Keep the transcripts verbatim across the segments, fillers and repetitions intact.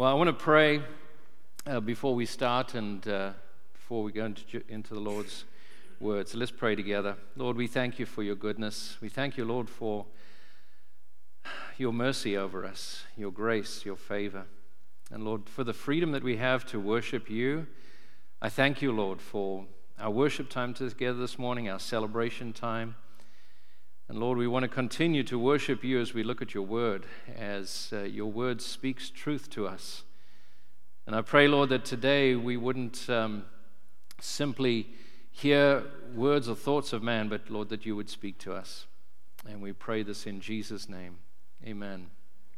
Well, I want to pray uh, before we start and uh, before we go into, into the Lord's word. So let's pray together. Lord, we thank you for your goodness. We thank you, Lord, for your mercy over us, your grace, your favor. And Lord, for the freedom that we have to worship you. I thank you, Lord, for our worship time together this morning, our celebration time. And Lord, we want to continue to worship you as we look at your word, as uh, your word speaks truth to us. And I pray, Lord, that today we wouldn't um, simply hear words or thoughts of man, but Lord, that you would speak to us. And we pray this in Jesus' name. Amen.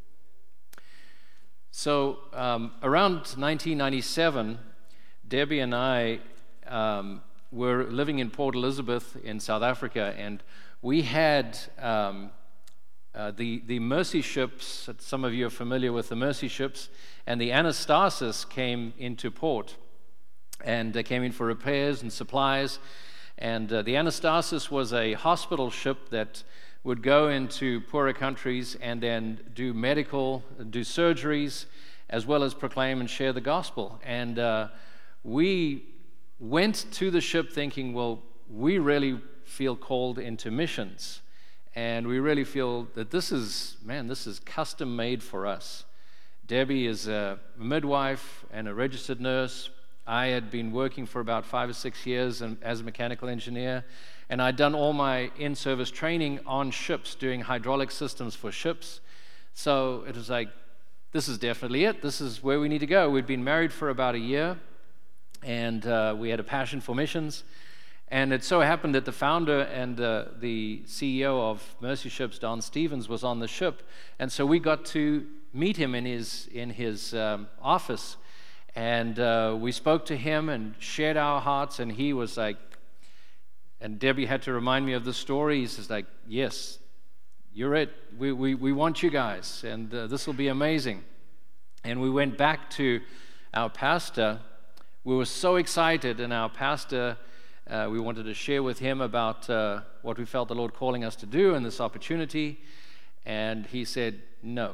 So um, around nineteen ninety-seven, Debbie and I um, were living in Port Elizabeth in South Africa, and we had um, uh, the, the Mercy ships. Some of you are familiar with the Mercy ships, and the Anastasis came into port, and they came in for repairs and supplies. And uh, the Anastasis was a hospital ship that would go into poorer countries and then do medical, do surgeries, as well as proclaim and share the gospel. And uh, we went to the ship thinking, well, we really feel called into missions, and we really feel that this is, man, this is custom made for us. Debbie is a midwife and a registered nurse. I had been working for about five or six years as a mechanical engineer, and I'd done all my in-service training on ships, doing hydraulic systems for ships. So it was like, this is definitely it. This is where we need to go. We'd been married for about a year, and uh, we had a passion for missions. And it so happened that the founder and uh, the C E O of Mercy Ships, Don Stevens, was on the ship. And so we got to meet him in his, in his um, office. And uh, we spoke to him and shared our hearts. And he was like, and Debbie had to remind me of the story. He says like, yes, you're it. We, we, we want you guys. And uh, this will be amazing. And we went back to our pastor. We were so excited. And our pastor... Uh, we wanted to share with him about uh, what we felt the Lord calling us to do in this opportunity. And he said, no.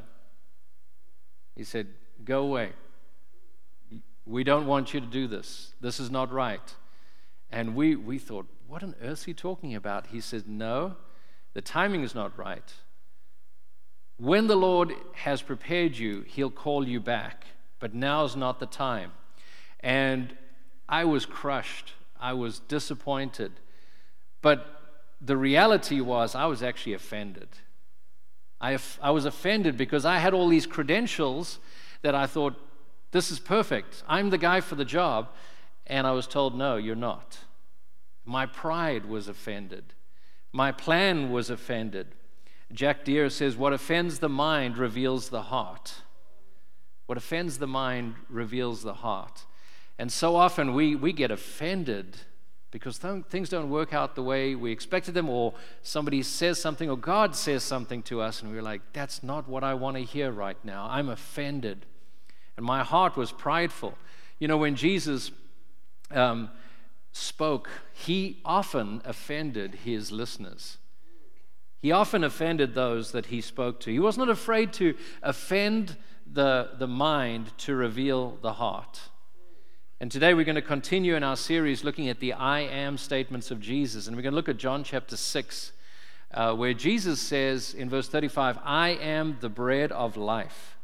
He said, go away. We don't want you to do this. This is not right. And we, we thought, what on earth is he talking about? He said, no, the timing is not right. When the Lord has prepared you, he'll call you back. But now's not the time. And I was crushed. I was disappointed, but the reality was I was actually offended. I, I was offended because I had all these credentials that I thought, this is perfect. I'm the guy for the job, and I was told, no, you're not. My pride was offended. My plan was offended. Jack Deere says, what offends the mind reveals the heart. What offends the mind reveals the heart. And so often we, we get offended because th- things don't work out the way we expected them, or somebody says something, or God says something to us, and we're like, that's not what I want to hear right now. I'm offended. And my heart was prideful. You know, when Jesus um, spoke, he often offended his listeners. He often offended those that he spoke to. He was not afraid to offend the, the mind to reveal the heart. And today we're going to continue in our series looking at the I am statements of Jesus. And we're going to look at John chapter six, uh, where Jesus says in verse thirty-five, I am the bread of life.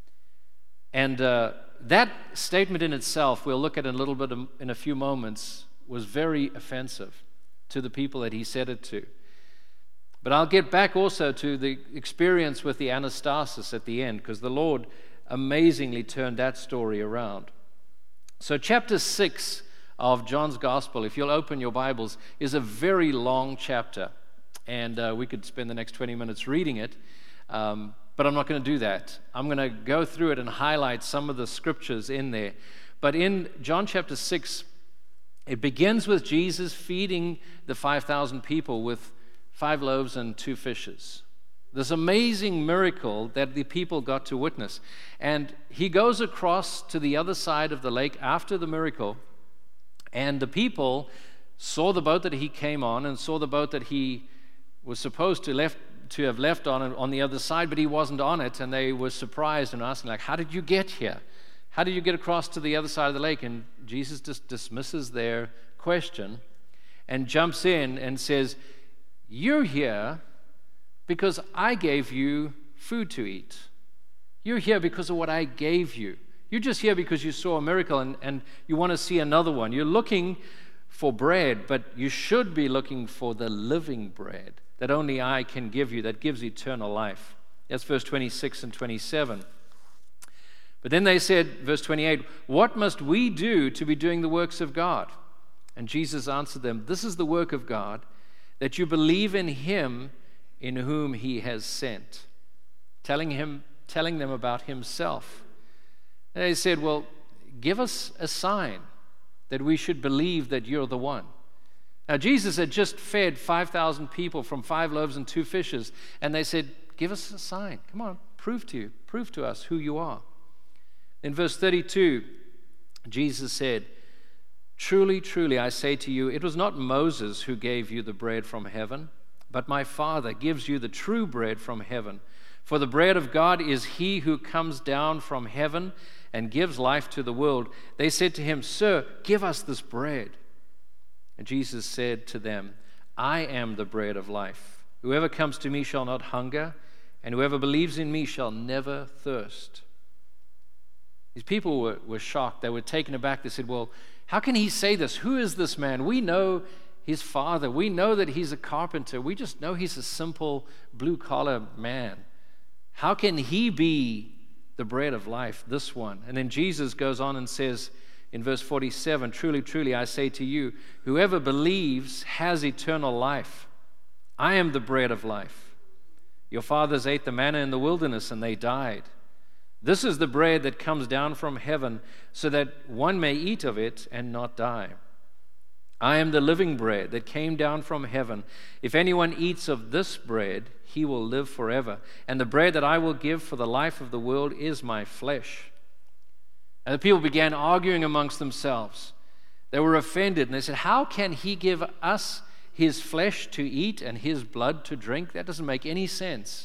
And uh, that statement in itself, we'll look at in a little bit in a few moments, was very offensive to the people that he said it to. But I'll get back also to the experience with the Anastasis at the end, because the Lord amazingly turned that story around. So chapter six of John's Gospel, if you'll open your Bibles, is a very long chapter. And uh, we could spend the next twenty minutes reading it, um, but I'm not going to do that. I'm going to go through it and highlight some of the scriptures in there. But in John chapter six, it begins with Jesus feeding the five thousand people with five loaves and two fishes. This amazing miracle that the people got to witness. And he goes across to the other side of the lake after the miracle, and the people saw the boat that he came on and saw the boat that he was supposed to left to have left on on the other side, but he wasn't on it, and they were surprised and asking, like, how did you get here? How did you get across to the other side of the lake? And Jesus just dismisses their question and jumps in and says, you're here because I gave you food to eat. You're here because of what I gave you. You're just here because you saw a miracle and, and you want to see another one. You're looking for bread, but you should be looking for the living bread that only I can give you, that gives eternal life. That's verse twenty-six and twenty-seven. But then they said, verse twenty-eight, what must we do to be doing the works of God? And Jesus answered them, this is the work of God, that you believe in him in whom he has sent. Telling him, telling them about himself. And they said, well, give us a sign that we should believe that you're the one. Now, Jesus had just fed five thousand people from five loaves and two fishes, and they said, give us a sign. Come on, prove to you, prove to us who you are. In verse thirty-two, Jesus said, truly, truly, I say to you, it was not Moses who gave you the bread from heaven, but my Father gives you the true bread from heaven. For the bread of God is he who comes down from heaven and gives life to the world. They said to him, sir, give us this bread. And Jesus said to them, I am the bread of life. Whoever comes to me shall not hunger, and whoever believes in me shall never thirst. These people were, were shocked. They were taken aback. They said, well, how can he say this? Who is this man? We know his father. We know that he's a carpenter. We just know he's a simple blue-collar man. How can he be the bread of life, this one? And then Jesus goes on and says in verse forty-seven, truly, truly, I say to you, whoever believes has eternal life. I am the bread of life. Your fathers ate the manna in the wilderness and they died. This is the bread that comes down from heaven so that one may eat of it and not die. I am the living bread that came down from heaven. If anyone eats of this bread, he will live forever. And the bread that I will give for the life of the world is my flesh. And the people began arguing amongst themselves. They were offended, and they said, how can he give us his flesh to eat and his blood to drink? That doesn't make any sense.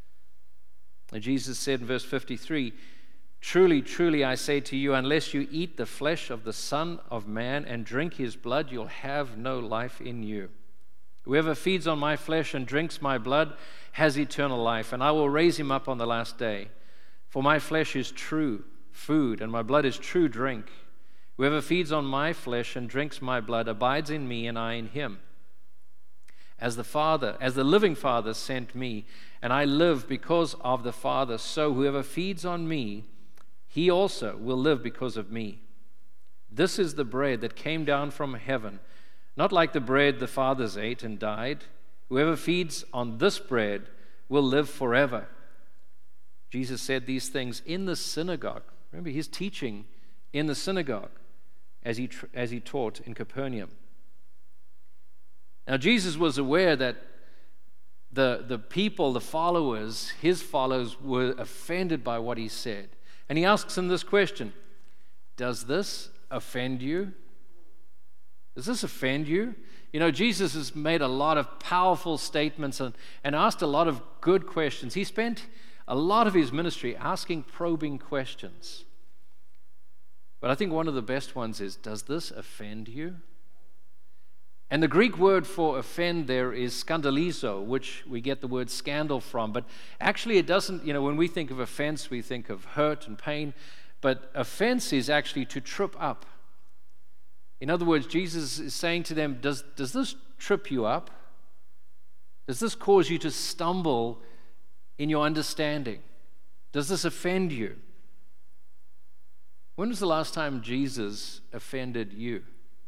And Jesus said in verse fifty-three, truly, truly, I say to you, unless you eat the flesh of the Son of Man and drink his blood, you'll have no life in you. Whoever feeds on my flesh and drinks my blood has eternal life, and I will raise him up on the last day. For my flesh is true food, and my blood is true drink. Whoever feeds on my flesh and drinks my blood abides in me, and I in him. As the Father, as the living Father sent me, and I live because of the Father, so whoever feeds on me, he also will live because of me. This is the bread that came down from heaven, not like the bread the fathers ate and died. Whoever feeds on this bread will live forever. Jesus said these things in the synagogue. Remember, he's teaching in the synagogue as he, as he taught in Capernaum. Now, Jesus was aware that the, the people, the followers, his followers, were offended by what he said. And he asks them this question, does this offend you? Does this offend you? You know, Jesus has made a lot of powerful statements and, and asked a lot of good questions. He spent a lot of his ministry asking probing questions. But I think one of the best ones is, does this offend you? And the Greek word for offend there is skandalizo, which we get the word scandal from. But actually it doesn't, you know, when we think of offense, we think of hurt and pain. But offense is actually to trip up. In other words, Jesus is saying to them, does, does this trip you up? Does this cause you to stumble in your understanding? Does this offend you? When was the last time Jesus offended you?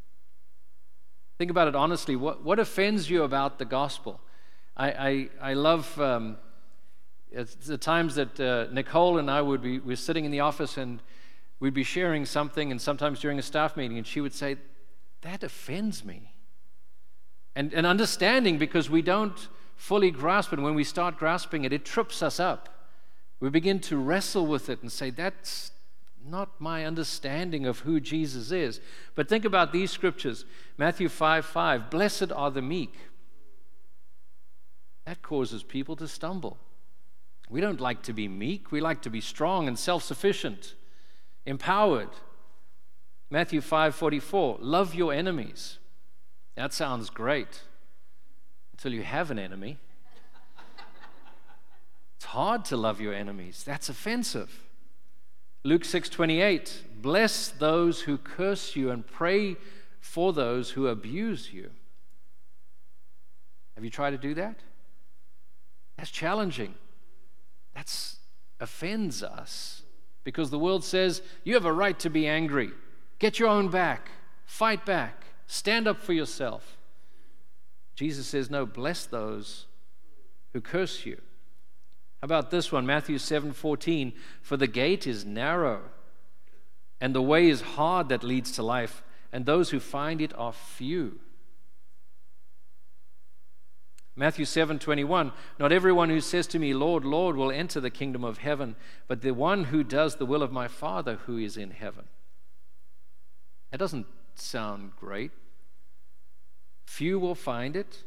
Think about it honestly. What, what offends you about the gospel? I, I, I love um, it's the times that uh, Nicole and I would be we're sitting in the office and we'd be sharing something, and sometimes during a staff meeting, and she would say, that offends me. And, and understanding, because we don't fully grasp it. When we start grasping it, it trips us up. We begin to wrestle with it and say, that's not my understanding of who Jesus is. But think about these scriptures. Matthew five five, blessed are the meek. that causes people to stumble. We don't like to be meek. We like to be strong and self-sufficient, empowered. Matthew five forty-four, love your enemies. That sounds great until you have an enemy. It's hard to love your enemies. That's offensive. Luke six twenty-eight, bless those who curse you and pray for those who abuse you. Have you tried to do that? That's challenging. That offends us because the world says you have a right to be angry. Get your own back. Fight back. Stand up for yourself. Jesus says, no, bless those who curse you. How about this one? Matthew seven fourteen, for the gate is narrow, and the way is hard that leads to life, and those who find it are few. Matthew seven twenty-one, not everyone who says to me, Lord, Lord, will enter the kingdom of heaven, but the one who does the will of my Father who is in heaven. That doesn't sound great. Few will find it.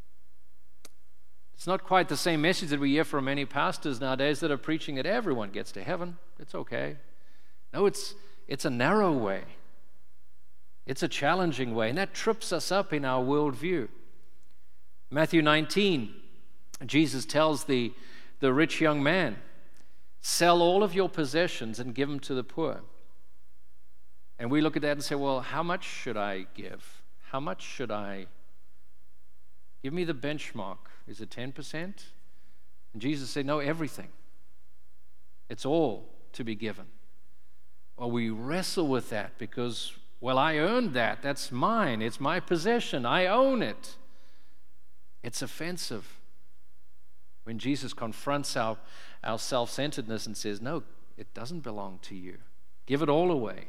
It's not quite the same message that we hear from many pastors nowadays that are preaching that everyone gets to heaven. It's okay. No, it's it's a narrow way. It's a challenging way, and that trips us up in our worldview. Matthew nineteen, Jesus tells the, the rich young man, sell all of your possessions and give them to the poor. And we look at that and say, well, how much should I give? How much should I give? Me the benchmark. Is it ten percent? And Jesus said, no, everything. It's all to be given. Well, we wrestle with that because, well, I earned that. That's mine. It's my possession. I own it. It's offensive when Jesus confronts our, our self-centeredness and says, no, it doesn't belong to you. Give it all away.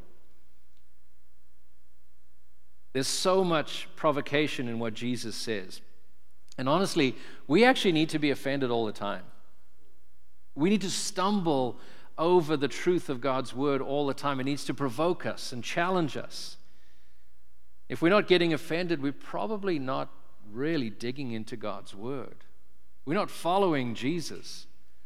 There's so much provocation in what Jesus says. And honestly, we actually need to be offended all the time. We need to stumble over the truth of God's word all the time. It needs to provoke us and challenge us. If we're not getting offended, we're probably not really digging into God's word. We're not following Jesus.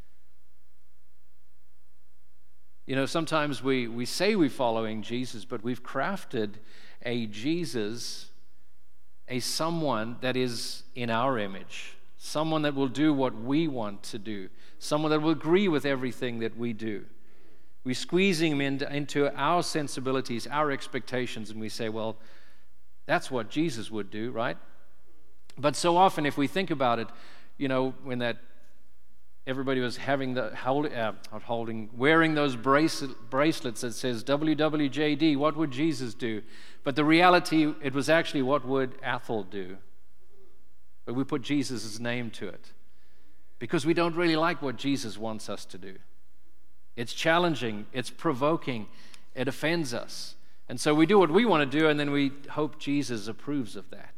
You know, sometimes we, we say we're following Jesus, but we've crafted a Jesus, a someone that is in our image, someone that will do what we want to do, someone that will agree with everything that we do. We're squeezing him into, into our sensibilities, our expectations, and we say, well, that's what Jesus would do, right? But so often, if we think about it, you know, when that everybody was having the hold, uh, not holding, wearing those bracelet, bracelets that says W W J D, what would Jesus do? But the reality, it was actually what would Athol do? But we put Jesus' name to it because we don't really like what Jesus wants us to do. It's challenging, it's provoking, it offends us. And so we do what we want to do, and then we hope Jesus approves of that.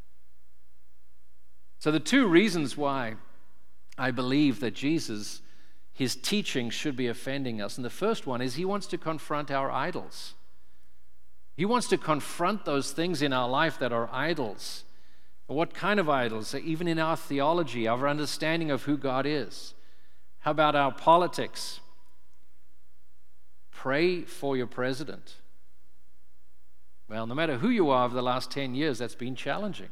So the two reasons why I believe that Jesus, his teaching should be offending us. And the first one is he wants to confront our idols. He wants to confront those things in our life that are idols. What kind of idols? Even in our theology, our understanding of who God is. How about our politics? Pray for your president. Well, no matter who you are over the last ten years, that's been challenging.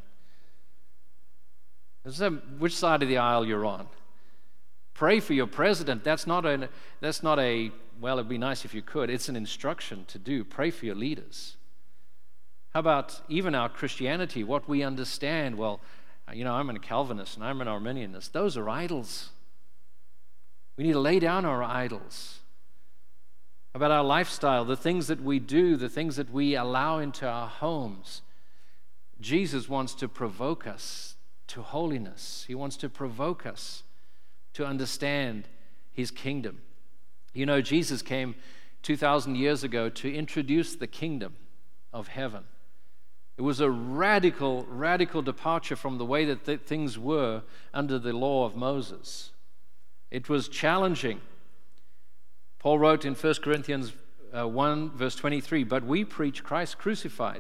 Which side of the aisle you're on. Pray for your president. That's not a, that's not a, well, it'd be nice if you could. It's an instruction to do. Pray for your leaders. How about even our Christianity, what we understand? Well, you know, I'm a Calvinist and I'm an Arminianist. Those are idols. We need to lay down our idols. How about our lifestyle, the things that we do, the things that we allow into our homes? Jesus wants to provoke us to holiness. He wants to provoke us to understand his kingdom. You know, Jesus came two thousand years ago to introduce the kingdom of heaven. It was a radical, radical departure from the way that th- things were under the law of Moses. It was challenging. Paul wrote in First Corinthians uh, one, verse twenty-three, but we preach Christ crucified,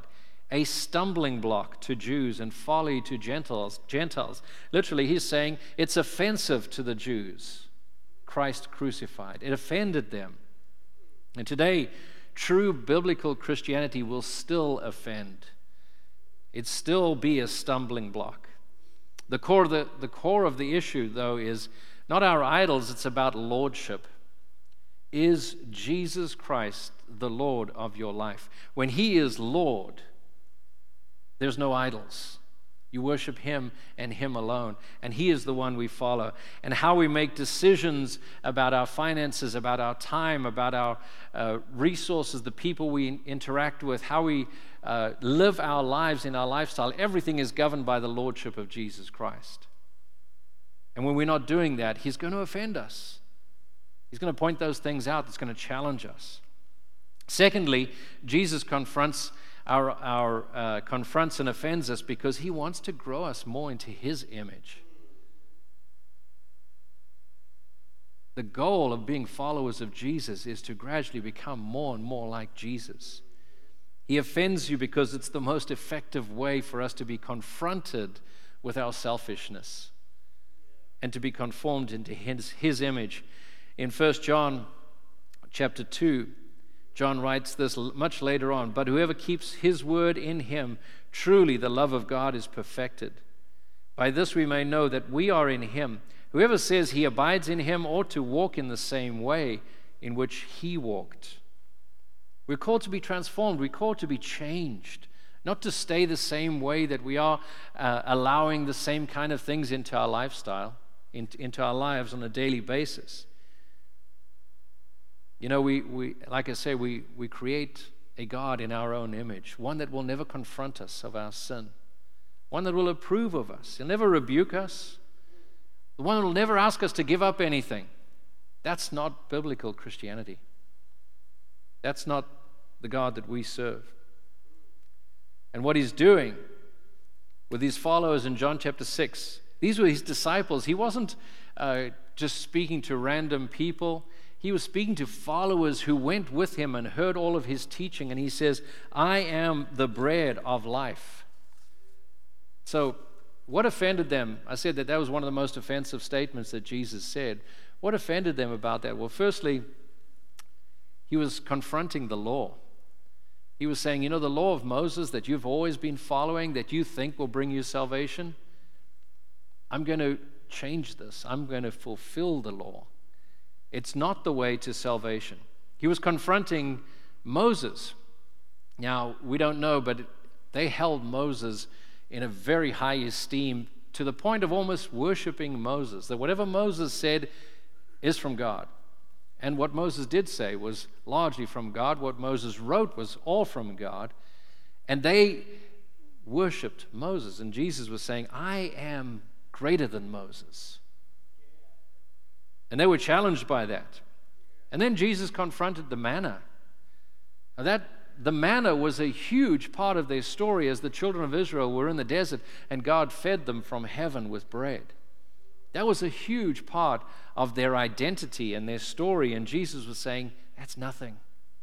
a stumbling block to Jews and folly to Gentiles. Gentiles. Literally, he's saying it's offensive to the Jews, Christ crucified. It offended them. And today, true biblical Christianity will still offend. It'd still be a stumbling block. The core of the, the core of the issue, though, is not our idols, it's about lordship. Is Jesus Christ the Lord of your life? When he is Lord, there's no idols. You worship him and him alone, and he is the one we follow. And how we make decisions about our finances, about our time, about our uh, resources, the people we interact with, how we uh, live our lives in our lifestyle, everything is governed by the lordship of Jesus Christ. And when we're not doing that, he's going to offend us. He's going to point those things out that's going to challenge us. Secondly, Jesus confronts Our, our uh, confronts and offends us because he wants to grow us more into his image. The goal of being followers of Jesus is to gradually become more and more like Jesus. He offends you because it's the most effective way for us to be confronted with our selfishness and to be conformed into his, his image. In First John chapter two, John writes this much later on, but whoever keeps his word in him, truly the love of God is perfected. By this we may know that we are in him. Whoever says he abides in him ought to walk in the same way in which he walked. We're called to be transformed. We're called to be changed, not to stay the same way that we are, uh, allowing the same kind of things into our lifestyle, into, into our lives on a daily basis. You know, we, we like I say, we, we create a God in our own image, one that will never confront us of our sin, one that will approve of us. He'll never rebuke us, the one that will never ask us to give up anything. That's not biblical Christianity. That's not the God that we serve. And what he's doing with his followers in John chapter six, these were his disciples. He wasn't uh, just speaking to random people. He was speaking to followers who went with him and heard all of his teaching. And he says, I am the bread of life. So what offended them? I said that that was one of the most offensive statements that Jesus said. What offended them about that? Well, firstly, he was confronting the law. He was saying, you know, the law of Moses that you've always been following, that you think will bring you salvation, I'm going to change this. I'm going to fulfill the law. It's not the way to salvation. He was confronting Moses. Now, we don't know, but they held Moses in a very high esteem to the point of almost worshiping Moses, that whatever Moses said is from God. And what Moses did say was largely from God. What Moses wrote was all from God. And they worshiped Moses. And Jesus was saying, I am greater than Moses. And they were challenged by that. And then Jesus confronted the manna. Now that the manna was a huge part of their story as the children of Israel were in the desert and God fed them from heaven with bread. That was a huge part of their identity and their story. And Jesus was saying, that's nothing.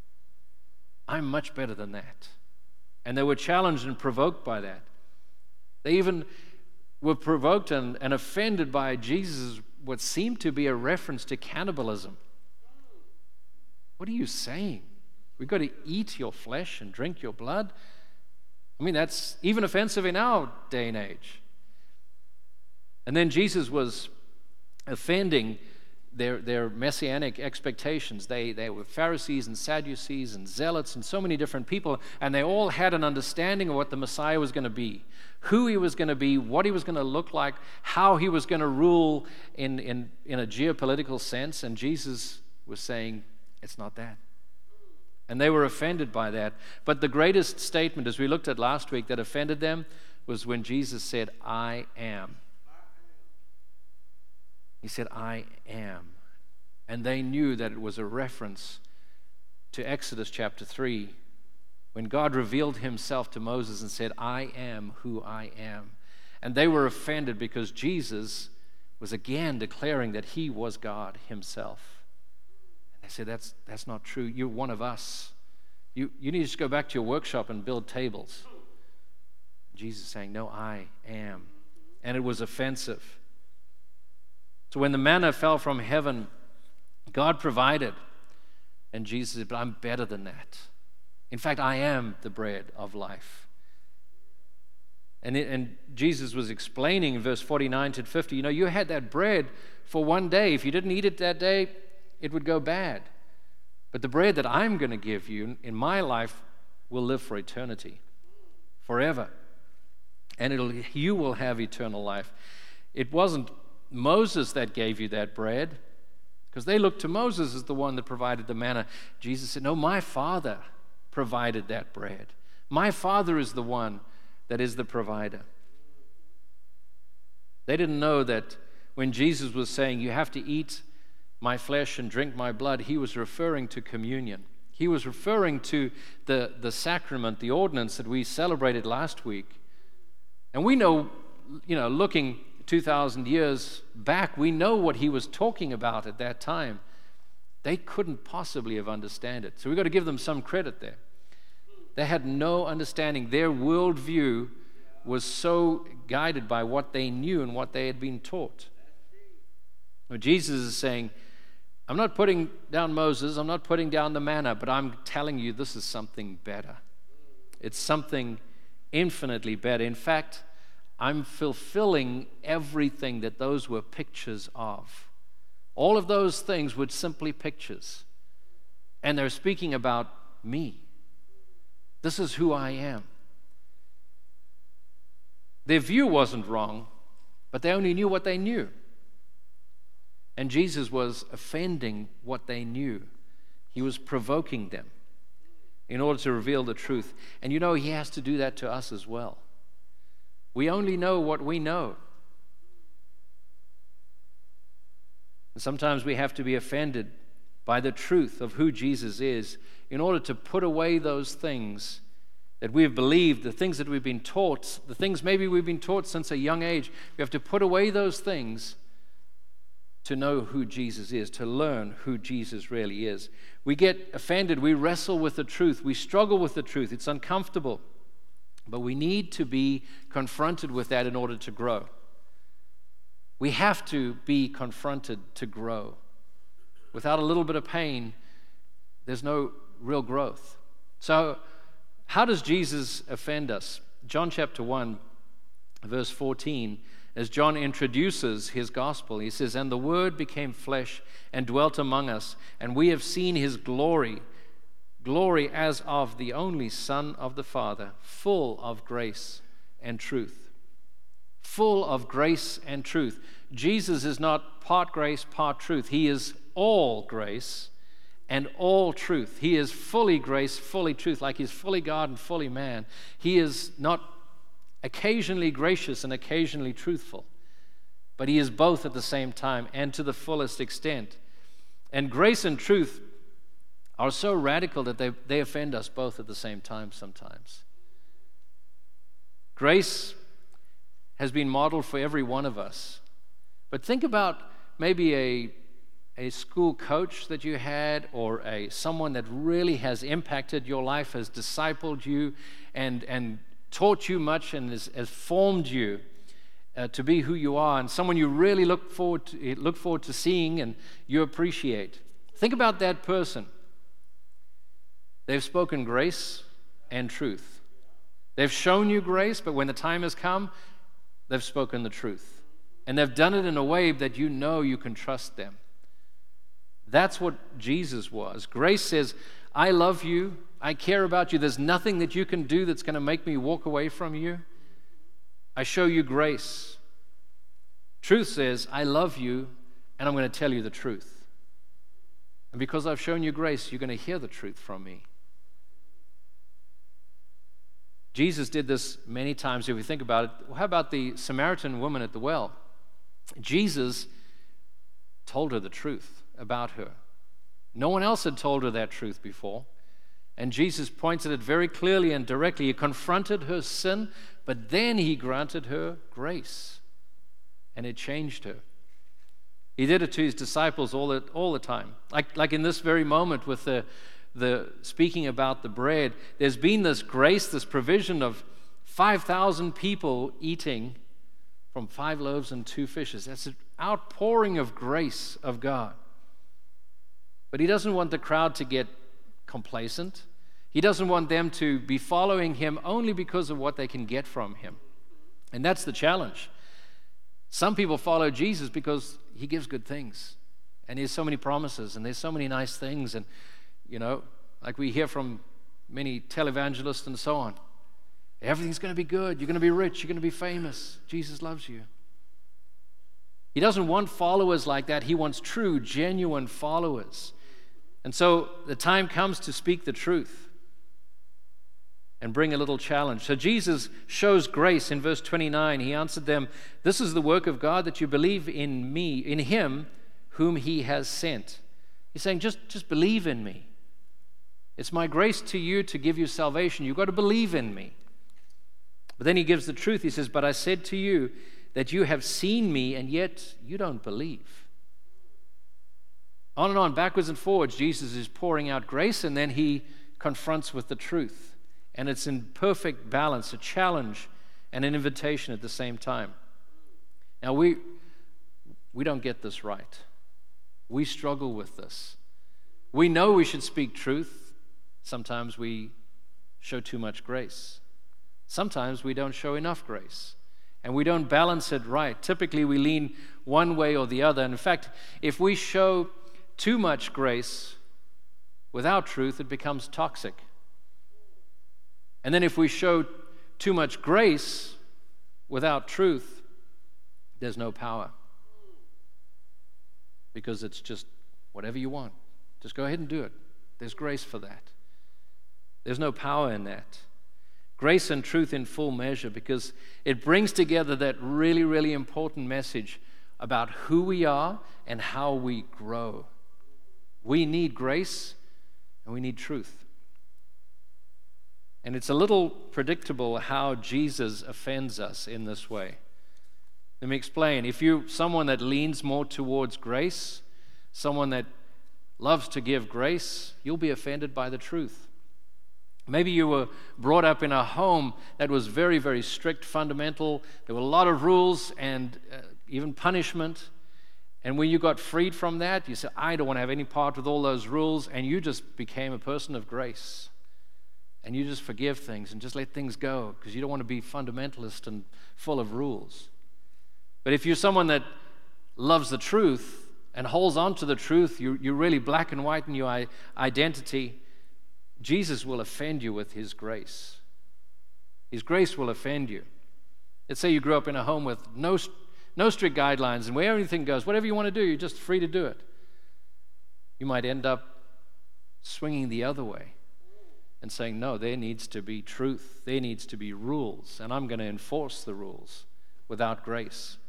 I'm much better than that. And they were challenged and provoked by that. They even were provoked and, and offended by Jesus' what seemed to be a reference to cannibalism. What are you saying? We've got to eat your flesh and drink your blood? I mean, that's even offensive in our day and age. And then Jesus was offending their, their messianic expectations. They, they were Pharisees and Sadducees and Zealots and so many different people, and they all had an understanding of what the Messiah was going to be, who he was going to be, what he was going to look like, how he was going to rule in, in, in a geopolitical sense. And Jesus was saying, it's not that. And they were offended by that. But the greatest statement, as we looked at last week, that offended them was when Jesus said, I am. He said, I am. And they knew that it was a reference to Exodus chapter three, when God revealed himself to Moses and said, I am who I am. And they were offended because Jesus was again declaring that he was God himself. And they said, that's, that's not true. You're one of us. You, you need to just go back to your workshop and build tables. Jesus is saying, no, I am. And it was offensive. So when the manna fell from heaven, God provided. And Jesus said, but I'm better than that. In fact, I am the bread of life. And, it, and Jesus was explaining in verse forty-nine to fifty, you know, you had that bread for one day. If you didn't eat it that day, it would go bad. But the bread that I'm going to give you in my life will live for eternity, forever. And it'll, you will have eternal life. It wasn't Moses that gave you that bread, because they looked to Moses as the one that provided the manna. Jesus said, no, my Father provided that bread. My Father is the one that is the provider. They didn't know that when Jesus was saying, you have to eat my flesh and drink my blood, he was referring to communion. He was referring to the, the sacrament, the ordinance that we celebrated last week. And we know, you know, looking two thousand years back, we know what he was talking about at that time. They couldn't possibly have understood it. So we've got to give them some credit there. They had no understanding. Their worldview was so guided by what they knew and what they had been taught. Well, Jesus is saying, I'm not putting down Moses, I'm not putting down the manna, but I'm telling you this is something better. It's something infinitely better. In fact, I'm fulfilling everything that those were pictures of. All of those things were simply pictures. And they're speaking about me. This is who I am. Their view wasn't wrong, but they only knew what they knew. And Jesus was offending what they knew. He was provoking them in order to reveal the truth. And you know, he has to do that to us as well. We only know what we know. And sometimes we have to be offended by the truth of who Jesus is in order to put away those things that we've believed, the things that we've been taught, the things maybe we've been taught since a young age. We have to put away those things to know who Jesus is, to learn who Jesus really is. We get offended, we wrestle with the truth, we struggle with the truth. It's uncomfortable, but we need to be confronted with that in order to grow. We have to be confronted to grow. Without a little bit of pain, there's no real growth. So, how does Jesus offend us? John chapter one, verse fourteen, as John introduces his gospel, he says, and the Word became flesh and dwelt among us, and we have seen his glory, glory as of the only Son of the Father, full of grace and truth. Full of grace and truth. Jesus is not part grace, part truth. He is all grace and all truth. He is fully grace, fully truth, like he's fully God and fully man. He is not occasionally gracious and occasionally truthful, but he is both at the same time and to the fullest extent. And grace and truth are so radical that they, they offend us both at the same time sometimes. Grace has been modeled for every one of us. But think about maybe a, a school coach that you had, or a someone that really has impacted your life, has discipled you and, and taught you much and has, has formed you uh, to be who you are, and someone you really look forward to, look forward to seeing and you appreciate. Think about that person. They've spoken grace and truth. They've shown you grace, but when the time has come, they've spoken the truth. And they've done it in a way that you know you can trust them. That's what Jesus was. Grace says, I love you, I care about you, there's nothing that you can do that's going to make me walk away from you. I show you grace. Truth says, I love you, and I'm going to tell you the truth. And because I've shown you grace, you're going to hear the truth from me. Jesus did this many times. If we think about it, how about the Samaritan woman at the well? Jesus told her the truth about her. No one else had told her that truth before. And Jesus pointed it very clearly and directly. He confronted her sin, but then he granted her grace. And it changed her. He did it to his disciples all the, all the time. Like, like in this very moment with the, the speaking about the bread, there's been this grace, this provision of five thousand people eating from five loaves and two fishes. That's an outpouring of grace of God. But he doesn't want the crowd to get complacent. He doesn't want them to be following him only because of what they can get from him. And that's the challenge. Some people follow Jesus because he gives good things. And there's so many promises, and there's so many nice things. And, you know, like we hear from many televangelists and so on. Everything's going to be good. You're going to be rich. You're going to be famous. Jesus loves you. He doesn't want followers like that. He wants true, genuine followers. And so the time comes to speak the truth and bring a little challenge. So Jesus shows grace in verse twenty-nine. He answered them, "This is the work of God, that you believe in me, in him whom he has sent." He's saying, just, just believe in me. It's my grace to you to give you salvation. You've got to believe in me. But then he gives the truth. He says, "But I said to you that you have seen me, and yet you don't believe." On and on, backwards and forwards, Jesus is pouring out grace, and then he confronts with the truth. And it's in perfect balance, a challenge and an invitation at the same time. Now, we, we don't get this right. We struggle with this. We know we should speak truth. Sometimes we show too much grace. Sometimes we don't show enough grace. And we don't balance it right. Typically, we lean one way or the other. And in fact, if we show too much grace without truth, it becomes toxic. And then if we show too much grace without truth, there's no power. Because it's just whatever you want. Just go ahead and do it. There's grace for that. There's no power in that. Grace and truth in full measure, because it brings together that really, really important message about who we are and how we grow. We need grace and we need truth. And it's a little predictable how Jesus offends us in this way. Let me explain. If you're someone that leans more towards grace, someone that loves to give grace, you'll be offended by the truth. Maybe you were brought up in a home that was very, very strict, fundamental. There were a lot of rules and uh, even punishment. And when you got freed from that, you said, "I don't want to have any part with all those rules." And you just became a person of grace. And you just forgive things and just let things go because you don't want to be fundamentalist and full of rules. But if you're someone that loves the truth and holds on to the truth, you, you're really black and white in your identity, Jesus will offend you with his grace. His grace will offend you. Let's say you grew up in a home with no, no strict guidelines and where everything goes, whatever you want to do, you're just free to do it. You might end up swinging the other way and saying, "No, there needs to be truth. There needs to be rules, and I'm going to enforce the rules without grace."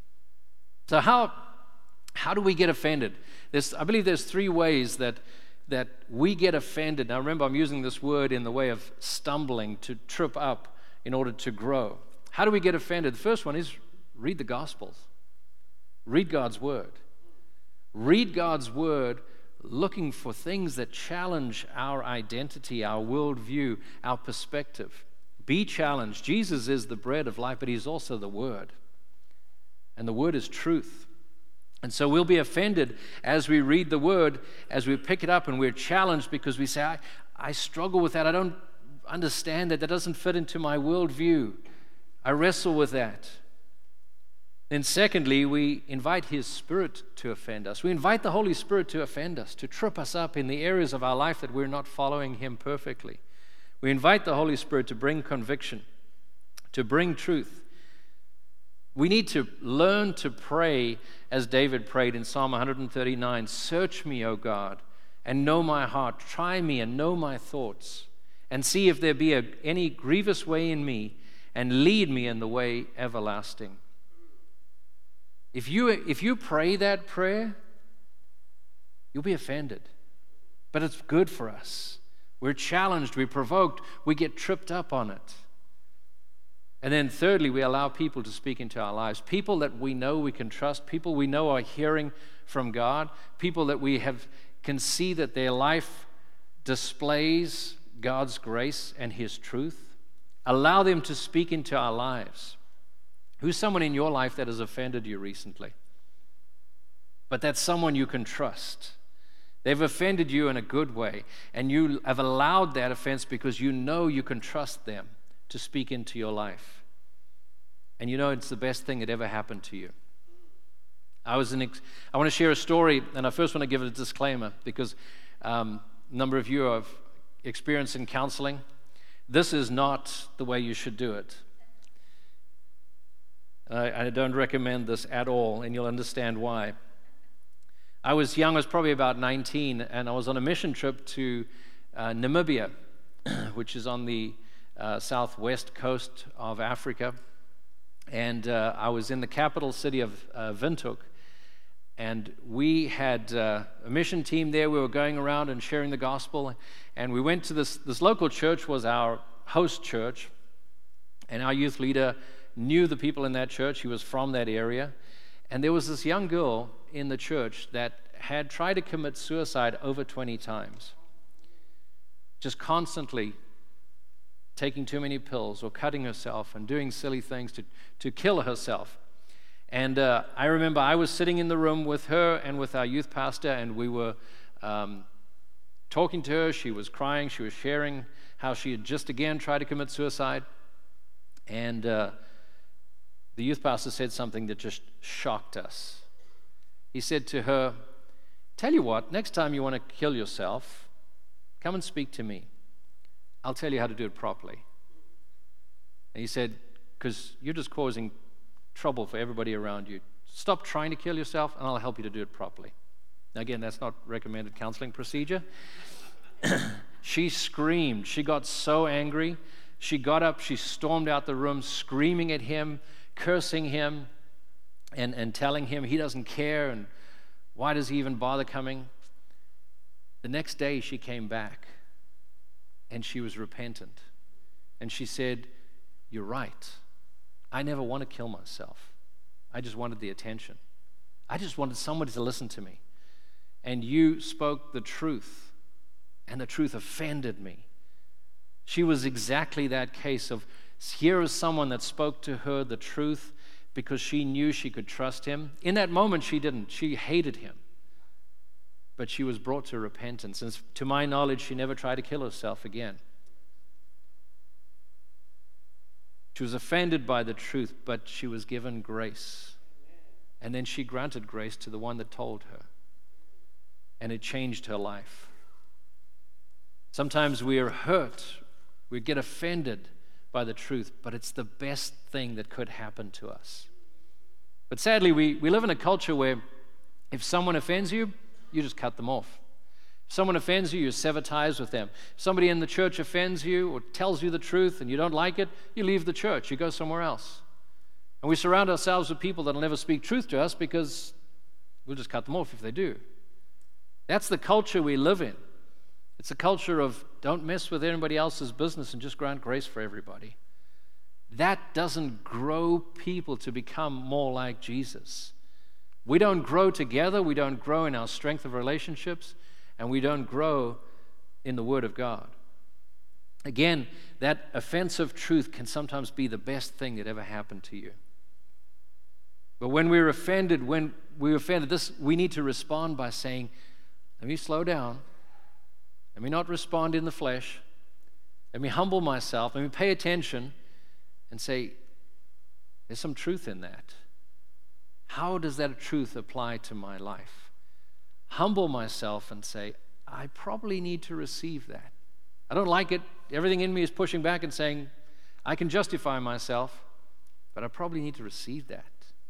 So how, how do we get offended? There's, I believe there's three ways that that we get offended. Now remember, I'm using this word in the way of stumbling, to trip up in order to grow. How do we get offended? The first one is read the Gospels. Read God's Word. Read God's Word looking for things that challenge our identity, our worldview, our perspective. Be challenged. Jesus is the bread of life, but he's also the Word. And the Word is truth. And so we'll be offended as we read the Word, as we pick it up, and we're challenged because we say, I, I struggle with that. I don't understand that. That doesn't fit into my worldview. I wrestle with that. Then secondly, we invite his Spirit to offend us. We invite the Holy Spirit to offend us, to trip us up in the areas of our life that we're not following him perfectly. We invite the Holy Spirit to bring conviction, to bring truth. We need to learn to pray as David prayed in Psalm one thirty-nine, "Search me, O God, and know my heart. Try me and know my thoughts, and see if there be a, any grievous way in me, and lead me in the way everlasting." If you, if you pray that prayer, you'll be offended. But it's good for us. We're challenged, we're provoked, we get tripped up on it. And then thirdly, we allow people to speak into our lives. People that we know we can trust, people we know are hearing from God, people that we have can see that their life displays God's grace and his truth. Allow them to speak into our lives. Who's someone in your life that has offended you recently? But that's someone you can trust. They've offended you in a good way, and you have allowed that offense because you know you can trust them to speak into your life. And you know it's the best thing that ever happened to you. I was an ex- I want to share a story, and I first want to give it a disclaimer because um, a number of you have experience in counseling. This is not the way you should do it. I, I don't recommend this at all, and you'll understand why. I was young, I was probably about nineteen, and I was on a mission trip to uh, Namibia, which is on the uh, southwest coast of Africa. And uh, I was in the capital city of uh, Windhoek, and we had uh, a mission team there. We were going around and sharing the gospel, and we went to this, this local church was our host church, and our youth leader knew the people in that church. He was from that area, and there was this young girl in the church that had tried to commit suicide over twenty times, just constantly taking too many pills or cutting herself and doing silly things to, to kill herself. And uh, I remember I was sitting in the room with her and with our youth pastor, and we were um, talking to her. She was crying. She was sharing how she had just again tried to commit suicide. And uh, the youth pastor said something that just shocked us. He said to her, "Tell you what, next time you want to kill yourself, come and speak to me. I'll tell you how to do it properly." And he said, "Because you're just causing trouble for everybody around you. Stop trying to kill yourself, and I'll help you to do it properly." Now, again, that's not recommended counseling procedure. She screamed. She got so angry. She got up. She stormed out the room, screaming at him, cursing him, and, and telling him he doesn't care, and why does he even bother coming? The next day, she came back, and she was repentant. And she said, "You're right. I never want to kill myself. I just wanted the attention. I just wanted somebody to listen to me. And you spoke the truth, and the truth offended me." She was exactly that case of, here is someone that spoke to her the truth because she knew she could trust him. In that moment, she didn't. She hated him. But she was brought to repentance. And to my knowledge, she never tried to kill herself again. She was offended by the truth, but she was given grace. And then she granted grace to the one that told her. And it changed her life. Sometimes we are hurt. We get offended by the truth, but it's the best thing that could happen to us. But sadly, we, we live in a culture where if someone offends you, you just cut them off. If someone offends you, you sever ties with them. If somebody in the church offends you or tells you the truth and you don't like it, you leave the church. You go somewhere else. And we surround ourselves with people that will never speak truth to us because we'll just cut them off if they do. That's the culture we live in. It's a culture of don't mess with anybody else's business and just grant grace for everybody. That doesn't grow people to become more like Jesus. We don't grow together. We don't grow in our strength of relationships. And we don't grow in the Word of God. Again, that offensive truth can sometimes be the best thing that ever happened to you. But when we're offended, when we're offended, this we need to respond by saying, let me slow down. Let me not respond in the flesh. Let me humble myself. Let me pay attention and say, there's some truth in that. How does that truth apply to my life? Humble myself and say, I probably need to receive that. I don't like it. Everything in me is pushing back and saying, I can justify myself, but I probably need to receive that.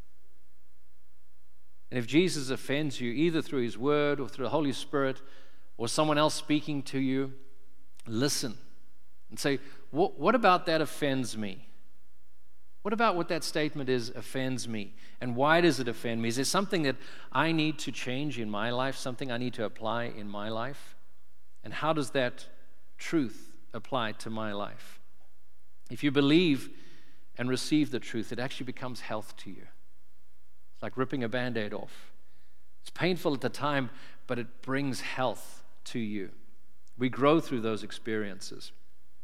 And if Jesus offends you, either through His Word or through the Holy Spirit or someone else speaking to you, listen and say, what, what about that offends me? What about what that statement is offends me? And why does it offend me? Is there something that I need to change in my life, something I need to apply in my life? And how does that truth apply to my life? If you believe and receive the truth, it actually becomes health to you. It's like ripping a Band-Aid off. It's painful at the time, but it brings health to you. We grow through those experiences.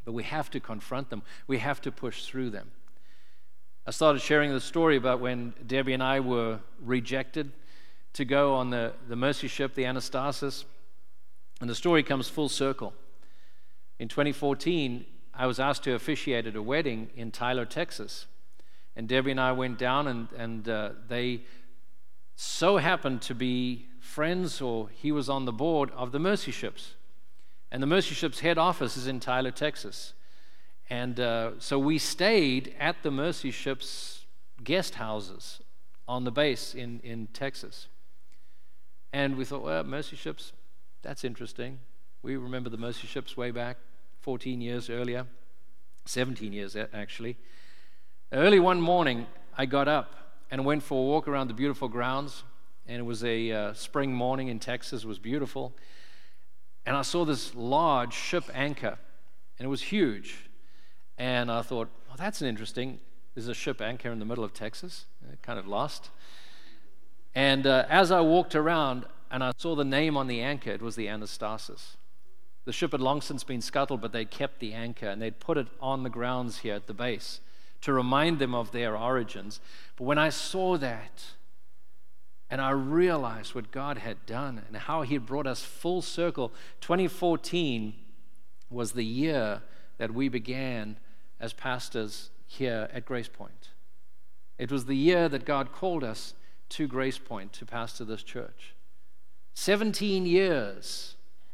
but we have to confront them. We have to push through them. I started sharing the story about when Debbie and I were rejected to go on the, the mercy ship, the Anastasis, and the story comes full circle. In twenty fourteen, I was asked to officiate at a wedding in Tyler, Texas, and Debbie and I went down, and, and uh, they so happened to be friends, or he was on the board of the mercy ships, and the mercy ships head office is in Tyler, Texas. And uh, so we stayed at the mercy ships guest houses on the base in, in Texas. And we thought, well, mercy ships, that's interesting. We remember the mercy ships way back, fourteen years earlier, seventeen years actually. Early one morning, I got up and went for a walk around the beautiful grounds, and it was a uh, spring morning in Texas. It was beautiful. And I saw this large ship anchor, and it was huge. And I thought, well, that's an interesting, there's a ship anchor in the middle of Texas. Kind of lost. And uh, as I walked around and I saw the name on the anchor, it was the Anastasis. The ship had long since been scuttled, but they'd kept the anchor, and they'd put it on the grounds here at the base to remind them of their origins. But when I saw that, and I realized what God had done and how He had brought us full circle, twenty fourteen was the year that we began as pastors here at Grace Point. It was the year that God called us to Grace Point to pastor this church. seventeen years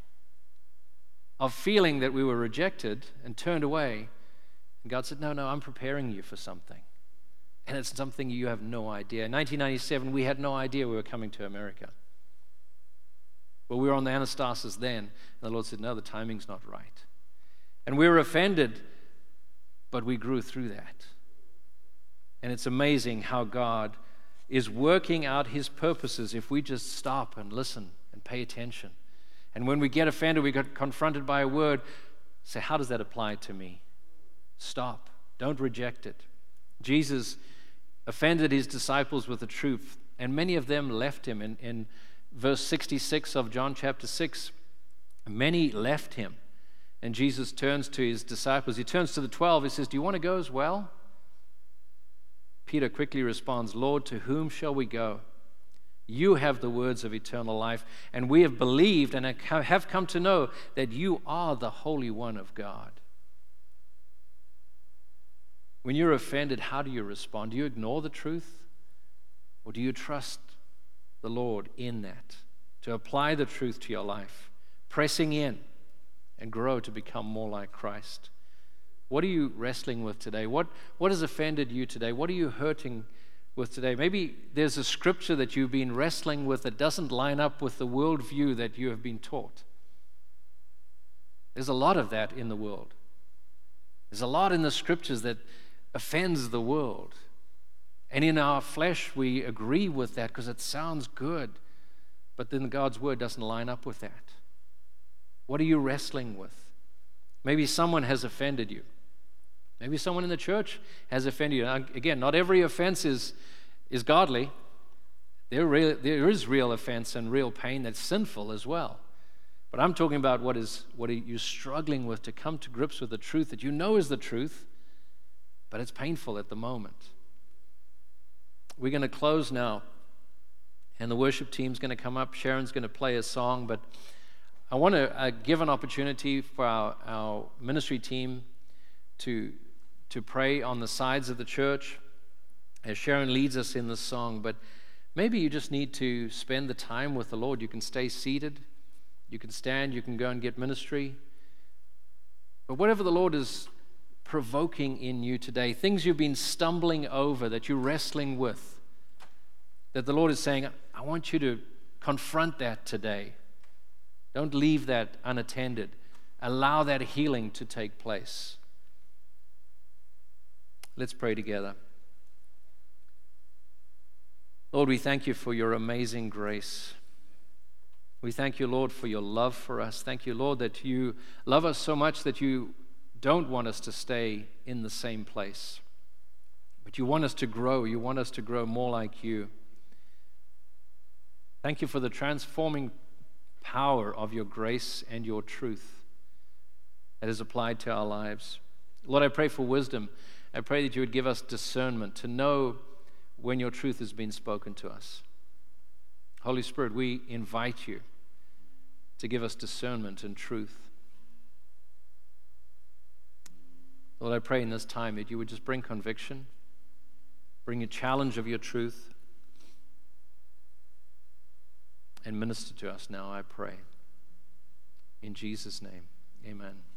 of feeling that we were rejected and turned away. And God said, no, no, I'm preparing you for something. And it's something you have no idea. In nineteen ninety-seven, we had no idea we were coming to America. But we were on the Anastasis then. And the Lord said, no, the timing's not right. And we were offended, but we grew through that. And it's amazing how God is working out His purposes if we just stop and listen and pay attention. And when we get offended, we get confronted by a word, say, how does that apply to me? Stop. Don't reject it. Jesus offended His disciples with the truth, and many of them left Him. In, in verse sixty-six of John chapter six, many left Him. And Jesus turns to His disciples. He turns to the twelve. He says, do you want to go as well? Peter quickly responds, Lord, to whom shall we go? You have the words of eternal life, and we have believed and have come to know that you are the Holy One of God. When you're offended, how do you respond? Do you ignore the truth? Or do you trust the Lord in that, to apply the truth to your life, pressing in and grow to become more like Christ? What are you wrestling with today? What, what has offended you today? What are you hurting with today? Maybe there's a scripture that you've been wrestling with that doesn't line up with the worldview that you have been taught. There's a lot of that in the world. There's a lot in the scriptures that offends the world. And in our flesh, we agree with that because it sounds good. But then God's word doesn't line up with that. What are you wrestling with? Maybe someone has offended you. Maybe someone in the church has offended you. Now, again, not every offense is, is godly. There, real, there is real offense and real pain that's sinful as well. But I'm talking about what is what are you struggling with to come to grips with the truth that you know is the truth, but it's painful at the moment. We're going to close now, and the worship team's going to come up. Sharon's going to play a song, but I want to uh, give an opportunity for our, our ministry team to, to pray on the sides of the church as Sharon leads us in this song. But maybe you just need to spend the time with the Lord. You can stay seated. You can stand. You can go and get ministry. But whatever the Lord is provoking in you today, things you've been stumbling over, that you're wrestling with, that the Lord is saying, I want you to confront that today. Don't leave that unattended. Allow that healing to take place. Let's pray together. Lord, we thank you for your amazing grace. We thank you, Lord, for your love for us. Thank you, Lord, that you love us so much that you don't want us to stay in the same place, but you want us to grow. You want us to grow more like you. Thank you for the transforming power of your grace and your truth. that is applied to our lives. Lord, I pray for wisdom. I pray that you would give us discernment to know when your truth has been spoken to us. Holy Spirit, we invite you to give us discernment and truth. Lord, I pray in this time that you would just bring conviction, bring a challenge of your truth, and minister to us now, I pray. In Jesus' name, amen.